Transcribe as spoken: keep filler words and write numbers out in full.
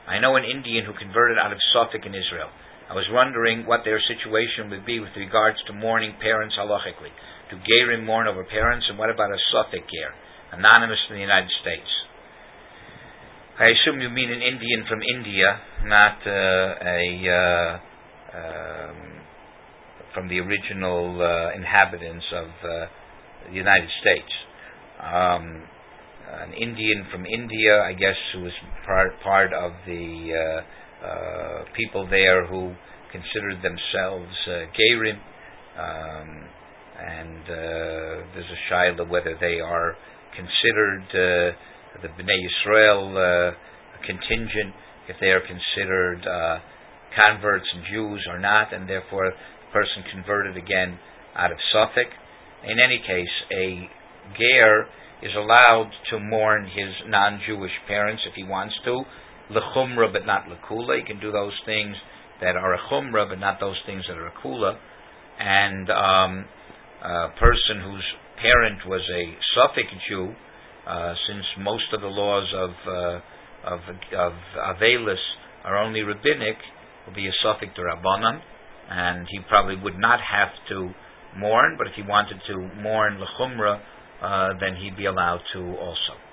I know an Indian who converted out of Suffolk in Israel. I was wondering what their situation would be with regards to mourning parents halachically. Do Gerim mourn over parents, and what about a Suffolk Ger? Anonymous in the United States. I assume you mean an Indian from India, not uh, a uh, um, from the original uh, inhabitants of uh, the United States. Um, an Indian from India, I guess, who was part part of the uh, uh, people there who considered themselves uh, Gerim, um, and uh, there's a shaila whether they are considered uh, the Bnei Yisrael uh, contingent, if they are considered uh, converts and Jews or not, and therefore the person converted again out of Suffolk. In any case, a Ger is allowed to mourn his non-Jewish parents if he wants to, lechumra but not lekula. He can do those things that are a chumra but not those things that are a kula. And um, a person whose parent was a Suffolk Jew, uh, since most of the laws of uh, of of Avelis are only rabbinic, will be a Suffolk D'Rabbanan, and he probably would not have to mourn, but if he wanted to mourn lechumra, Uh, then he'd be allowed to also.